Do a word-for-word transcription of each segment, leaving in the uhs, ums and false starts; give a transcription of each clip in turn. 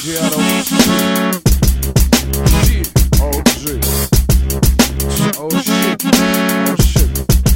Seattle. Shit. Oh shit. Oh shit. Oh shit.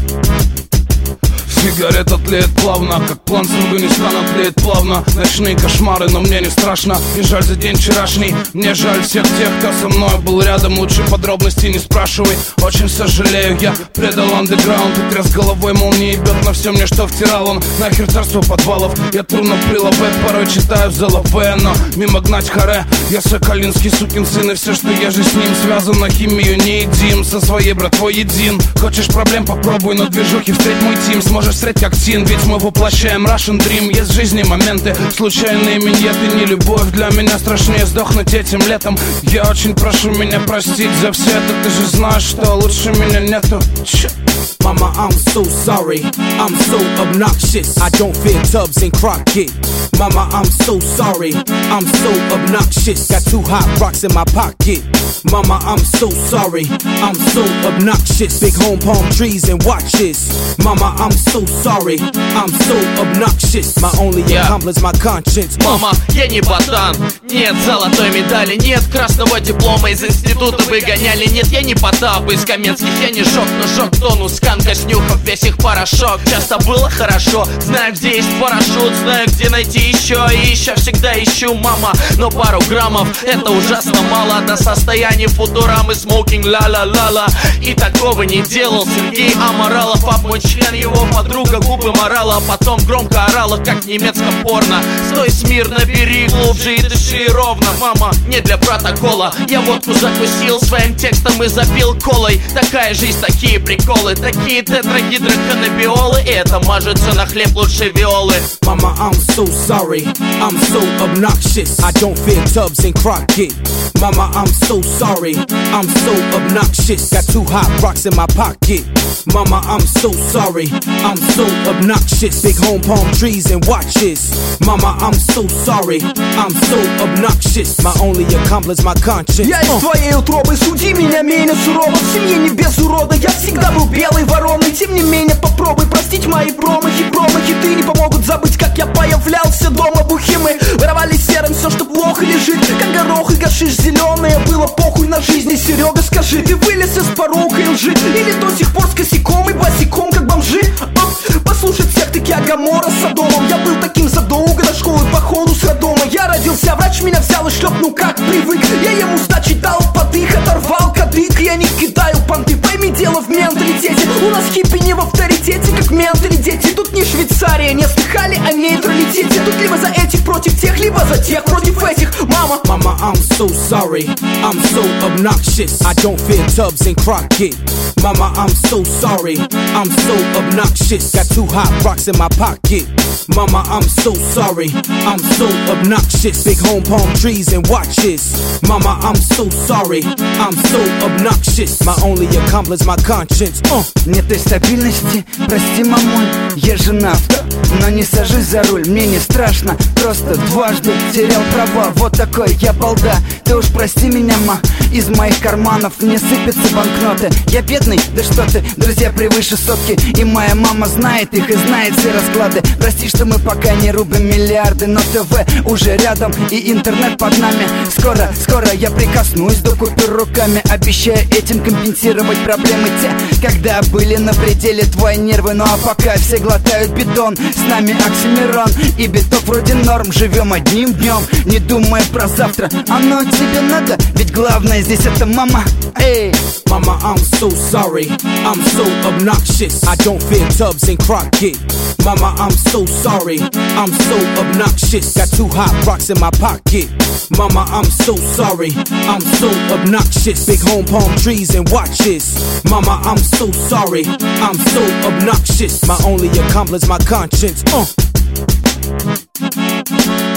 Сигарета тлеет плавно, как план с Афганистана тлеет плавно. Ночные кошмары, но мне не страшно. Не жаль за день вчерашний, мне жаль всех тех, кто со мной был рядом. Лучше подробности не спрашивай, очень сожалею. Я предал андеграунд и тряс головой молнией. Бьет на все мне, что втирал он. Нахер царство подвалов, я трудно прилабе. Порой читаю в залапе, но мимо гнать харе. Я соколинский сукин сын, и все, что я же с ним связан. На химию не едим, со своей братвой един. Хочешь проблем, попробуй, но движухи встреть мой тим. Сможешь встретить как Тин, ведь мы воплощаем Russian Dream. Есть в жизни моменты, случайные миньеты. Не любовь для меня страшнее сдохнуть этим летом. Я очень прошу меня простить за все это. Ты же знаешь, что лучше меня нету. Ч- Mama, I'm so sorry, I'm so obnoxious. I don't fear Tubbs and Crockett. Mama, I'm so sorry, I'm so obnoxious. Got two hot rocks in my pocket. Mama, I'm so sorry, I'm so obnoxious. Big home palm trees and watches. Mama, I'm so sorry, I'm so obnoxious. My only yeah. accomplice, my conscience. Мама, я не ботан. Нет золотой медали, нет красного диплома из института выгоняли. Нет, я не Потап из Каменских, я не Жок, но Жок тонус, канка, снюхав весь их порошок. Часто было хорошо, знаю, где есть парашют, знаю, где найти еще, и еще всегда ищу, мама. Но пару граммов, это ужасно мало. До состояния футурамы, смокинг, ла-ла-ла-ла. И такого не делал Сергей Аморалов. Пап мой член, его подруга губы морала. А потом громко орала, как в немецком порно. Стой смирно, бери глубже и дыши ровно. Мама, не для протокола. Я водку закусил своим текстом и запил колой. Такая жизнь, такие приколы, такие тетрагидроканнабиолы. И это мажется на хлеб лучше виолы. Mama, I'm so sorry, I'm so obnoxious. I don't fear Tubbs and Crockett. Mama, I'm so sorry, I'm so obnoxious. Got two hot rocks in my pocket. Mama, I'm so sorry, I'm so obnoxious. Big home palm trees and watches. Mama, I'm so sorry, I'm so obnoxious. My only accomplice, my conscience. Я из твоей утробы, суди меня менее сурово. В семье не без урода, я всегда был белой вороной. Тем не менее попробуй простить мои промахи. Промахи ты не помогут забыть, как я появлялся дома бухимы. Воровали серым все, что плохо лежит, как горох и гашиш зеленые. Было похуй на жизни, Серега, скажи, ты вылез из порока и лжи, или до сих пор с косяком и босиком, как бомжи? А? Послушать всех таки Агамора с Содомом. Я был таким задолго до школы, походу с роддома. Я родился, врач меня взял и шлепнул, как привык. Я ему сдачи дал подых, оторвал кадык. Я не кидаю понты, пойми, дело в менталитете. У нас хиппи не в авторитете, как ментали дети. Тут не Швейцария, не слыхали о нейтралитете. Тут либо за этих против тех, либо за тех против этих. Мама, Mama, I'm so sorry, I'm so obnoxious. I don't fear Tubbs and Crockett. Mama, I'm so sorry, I'm so obnoxious. Got two hot rocks in my pocket. Mama, I'm so sorry, I'm so obnoxious. Big home palm trees and watches. Mama, I'm so sorry, I'm so obnoxious. My only accomplice, my conscience. uh. Нет той стабильности, прости, мамуль. Я женат, но не сажусь за руль. Мне не страшно, просто дважды терял права. Вот такой я балда, ты уж прости меня, ма. Из моих карманов не сыпятся банкноты. Я бедный, да что ты, друзья превыше сотки. И моя мама знает их и знает все расклады. Прости, что мы пока не рубим миллиарды, но ТВ уже рядом и интернет под нами. Скоро, скоро я прикоснусь до купюр руками. Обещаю этим компенсировать проблемы те, когда были на пределе твои нервы. Ну а пока все глотают бетон, с нами Оксимирон и биток вроде норм. Живем одним днем, не думая про завтра. Оно тебе надо, ведь главное здесь это мама. Эй! Mama, I'm so sorry, I'm so obnoxious. I don't fear Tubbs and Crockett. Mama, I'm so sorry, I'm so obnoxious. Got two hot rocks in my pocket. Mama, I'm so sorry, I'm so obnoxious. Big home palm trees and watches. Mama, I'm so sorry, I'm so obnoxious. My only accomplice, my conscience. uh.